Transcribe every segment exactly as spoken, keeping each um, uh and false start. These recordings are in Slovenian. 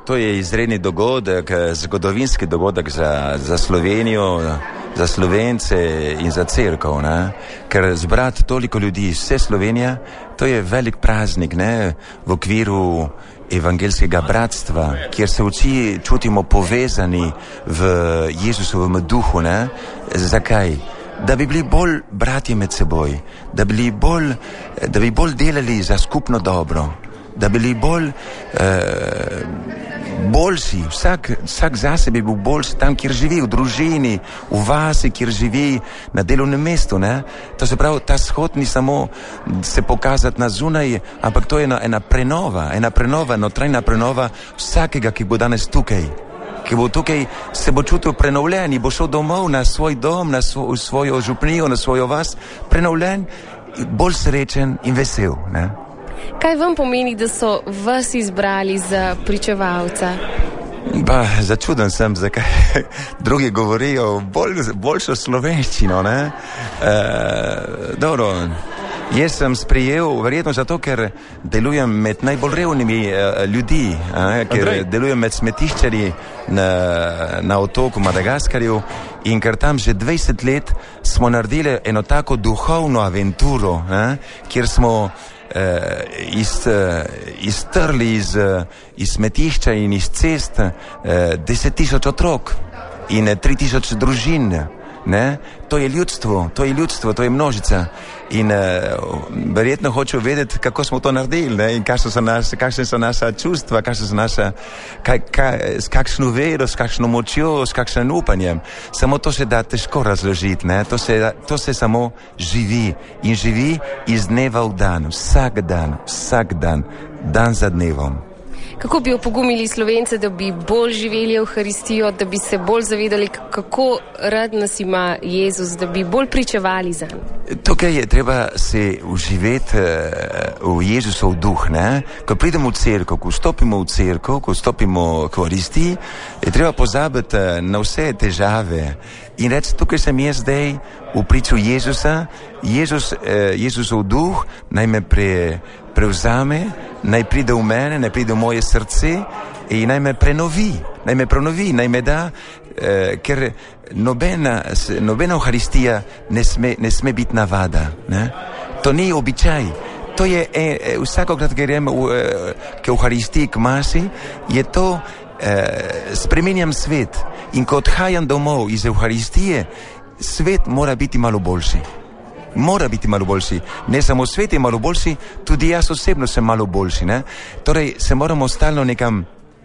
to je izredni dogodek, zgodovinski dogodek za, za Slovenijo, za Slovence in za cerkev, ne? Ker zbrati toliko ljudi iz vse Slovenije, to je velik praznik, ne? V okviru evangelskega bratstva, kjer se vsi čutimo povezani v Jezusovem duhu, ne? Zakaj? Da bi bili bolj bratje med seboj, da bi bili bolj, da bi bolj delali za skupno dobro, da bi bili bolj eh, boljši, vsak, vsak zase bi bil boljši tam, kjer živi, v družini, v vasi, kjer živi, na delovnem mestu, ne? To se pravi, ta shod ni samo se pokazati na zunaj, ampak to je ena, ena prenova, ena prenova, notranja prenova vsakega, ki bo danes tukaj, ki bo tukaj, se bo čutil prenovljen in bo šel domov na svoj dom, na svo, svojo župnijo, na svojo vas, prenovljen, bolj srečen in vesel, ne? Kaj vam pomeni, da so vas izbrali za pričevalca? Pa, začuden sem, zakaj drugi govorijo bolj, boljšo slovenščino, ne? E, dobro, jaz sem sprejel, verjetno zato, ker delujem med najbolj revnimi uh, ljudi, uh, ker Andrej. delujem med smetiščarji na, na otoku Madagaskarju in ker tam že dvajset let smo naredili eno tako duhovno aventuro, uh, kjer smo uh, iz, uh, iztrli iz, uh, iz smetišča in iz cest uh, deset tisoč otrok in tri tisoč družin. Ne? To je ljudstvo, to je ljudstvo, to je množica in uh, verjetno hočejo vedeti, kako smo to naredili, ne? In kakšne so, kakšne so naša čustva, kakšne so naša, kaj, kaj, s kakšno vero, s kakšno močjo, s kakšnim upanjem. Samo to se da težko razložiti, ne? To se, to se samo živi in živi iz dneva v dan, vsak dan, vsak dan, dan za dnevom. Kako bi opogumili Slovence, da bi bolj živeli Evharistijo, da bi se bolj zavedali, kako rad nas ima Jezus, da bi bolj pričevali zanj? Tukaj je treba se uživeti v Jezusov duh, ne? Ko pridemo v cerkev, ko vstopimo v cerkev, ko vstopimo v Evharistiji, je treba pozabiti na vse težave in reči, tukaj sem jaz zdaj v priču Jezusa, Jezus, Jezusov duh naj me pre, prevzame, naj pride v mene, naj pride v moje srce in naj me prenovi, naj me prenovi, naj me da, eh, ker nobena, nobena Evharistija ne sme, ne sme biti navada, ne? To ni običaj. To je, eh, vsakokrat, ker grem v, eh, k Evharistiji, k masi, je to, eh, spremenjam svet in ko odhajam domov iz Evharistije, svet mora biti malo boljši. Mora biti malo boljši. Ne samo svet je malo boljši, tudi jaz osebno sem malo boljši, ne? Torej se moramo stalno nekam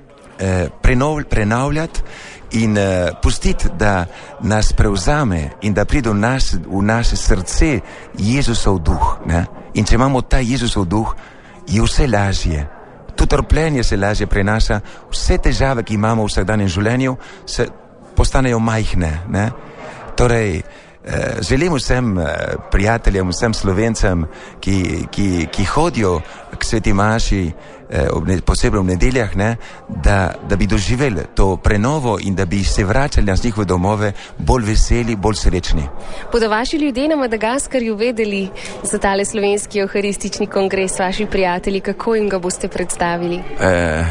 eh, prenov, prenavljati in eh, pustiti, da nas prevzame in da pride v, nas, v naše srce Jezusov duh, ne? In če imamo ta Jezusov duh, je vse lažje. To trpljenje se lažje prenaša, vse težave, ki imamo v vsakdanjem življenju, se postanejo majhne, ne? Torej, eh, želim vsem eh, prijateljem, vsem Slovencem, ki, ki, ki hodijo k sveti maši, eh, posebej v nedeljah, ne, da, da bi doživeli to prenovo in da bi se vračali na njihove domove bolj veseli, bolj srečni. Bodo vaši ljudje na Madagaskarju vedeli za tale slovenski evharistični kongres, vaši prijatelji, kako jim ga boste predstavili? Eh,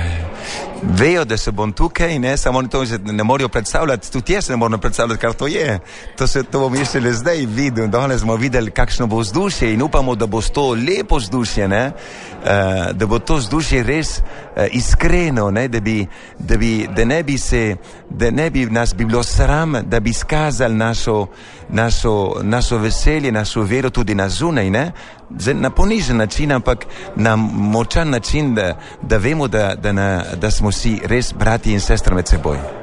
Vejo, da se bom tukaj, ne, samo oni to ne morajo predstavljati, tudi jaz ne moram predstavljati, kar to je. To se to bom še le zdaj videl, danes smo videli, kakšno bo vzdušje in upamo, da bo to lepo vzdušje, ne, uh, da bo to vzdušje res uh, iskreno, ne, da bi, da bi, da ne bi se, da ne bi nas bi bilo sram, da bi skazali našo, našo, našo veselje, našo vero tudi na zunaj, ne, na ponižen način, ampak na močan način, da, da vemo, da, da, na, da smo si res brati in sestre med seboj.